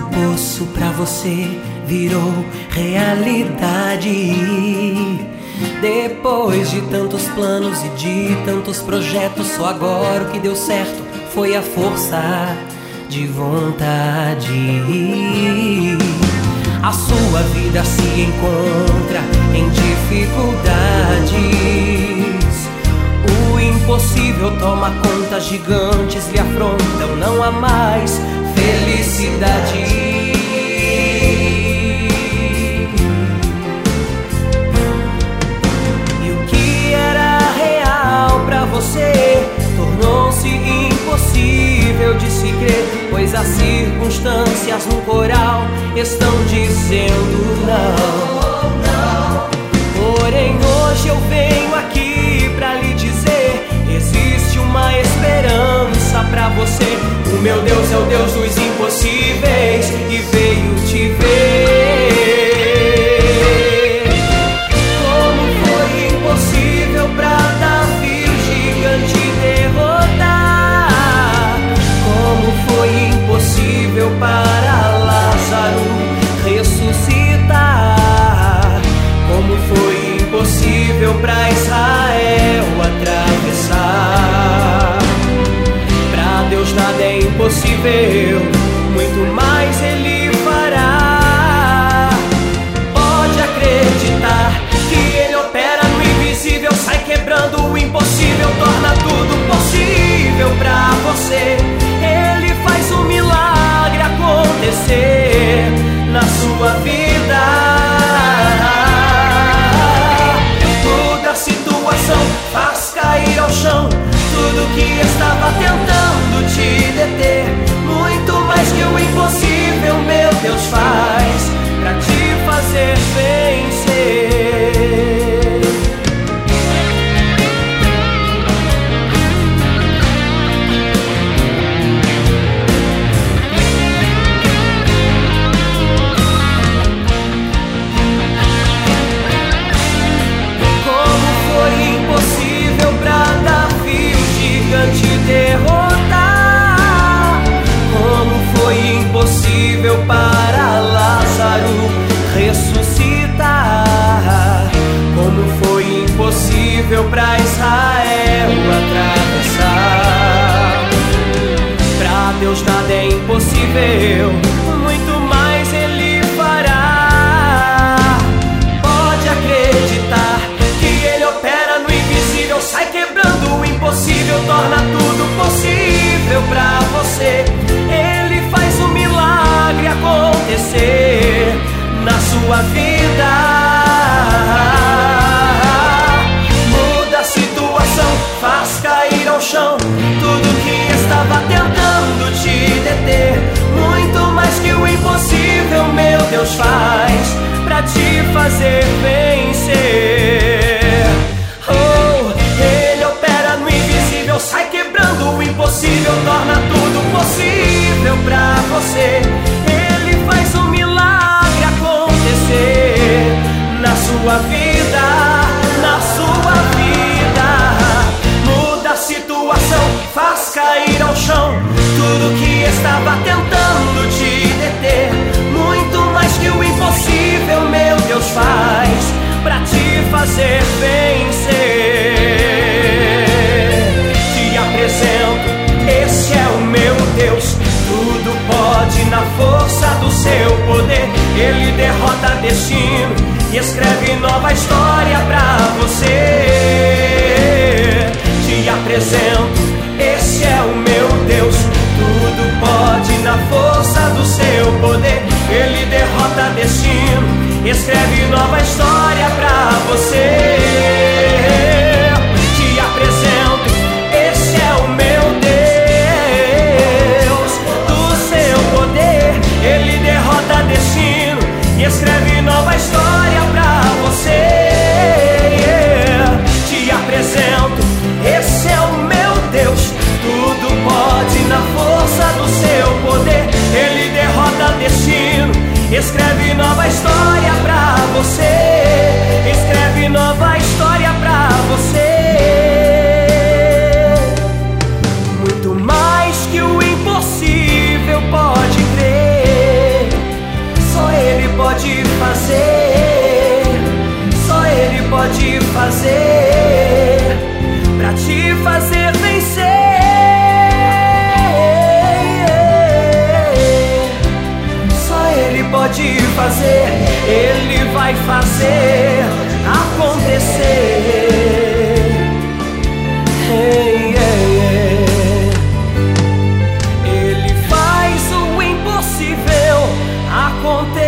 poço pra você virou realidade. Depois de tantos planos e de tantos projetos, só agora o que deu certo foi a força de vontade. A sua vida se encontra em dificuldades. O impossível toma conta, gigantes lhe afrontam, não há mais felicidade. Você tornou-se impossível de se crer, pois as circunstâncias no coral estão dizendo não. Porém hoje eu venho aqui pra lhe dizer: existe uma esperança pra você. O meu Deus é o Deus dos impossíveis e veio te ver. Como foi impossível pra Davi te derrotar, como foi impossível para Lázaro ressuscitar, como foi impossível para Israel atravessar. Para Deus nada é impossível, muito mais Ele fará. Pode acreditar que Ele opera no invisível, sai quebrando o impossível, torna tudo possível pra você. Ele faz um milagre acontecer na sua vida. Muda a situação, faz cair ao chão tudo que estava tentando te deter. Muito mais que o impossível, meu Deus faz pra te fazer vencer. Te derrotar, como foi impossível para Lázaro ressuscitar, como foi impossível para Israel atravessar. Para Deus nada é impossível, muito mais Ele fará. Pode acreditar que Ele opera no invisível, sai quebrando o impossível, torna tudo possível pra você. Ele faz um milagre acontecer na sua vida. Muda a situação, faz cair ao chão tudo que estava tentando te deter. Muito mais que o impossível, meu Deus faz pra te fazer vencer. Sai quebrando o impossível, torna tudo possível pra você. Ele faz um milagre acontecer na sua vida, na sua vida. Muda a situação, faz cair ao chão tudo que estava tentando te deter. Muito mais que o impossível, meu Deus faz pra te fazer vencer. Apresento, esse é o meu Deus, tudo pode na força do seu poder. Ele derrota destino e escreve nova história pra você. Te apresento, esse é o meu Deus, tudo pode na força do seu poder. Ele derrota destino e escreve nova história pra você. Te apresento, esse é o meu Deus, do seu poder. Ele derrota destino e escreve nova história pra você. Te apresento, esse é o meu Deus, tudo pode na força do seu poder. Ele derrota destino, escreve nova história pra você. Escreve nova história pra você. Muito mais que o impossível, pode crer. fazer pra te fazer vencer. Só Ele pode fazer, Ele vai fazer acontecer. Ele faz o impossível acontecer.